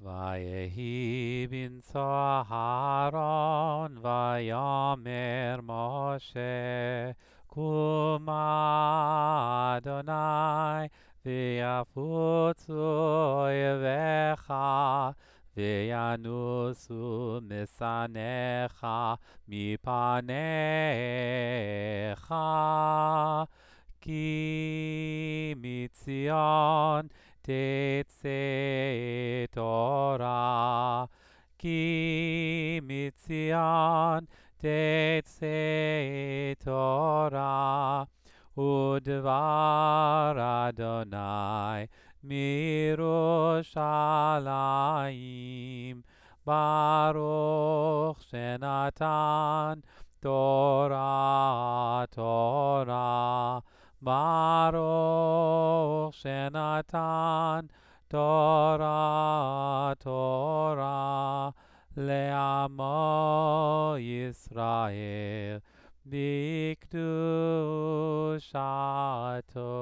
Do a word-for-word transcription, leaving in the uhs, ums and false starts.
Vayehi binso Aharon, Vayomer Moshe, Kuma Adonai, V'yafutzu oyevecha, V'yanusu misanecha mipanecha, Ki mitzion Tetze Torah, Ki mitzion Tetze Torah, Udvar Adonai mirushalayim, Baruch Shenatan Torah Torah, Baruch Shenatan Torah Torah le'amo Yisrael bikdushato.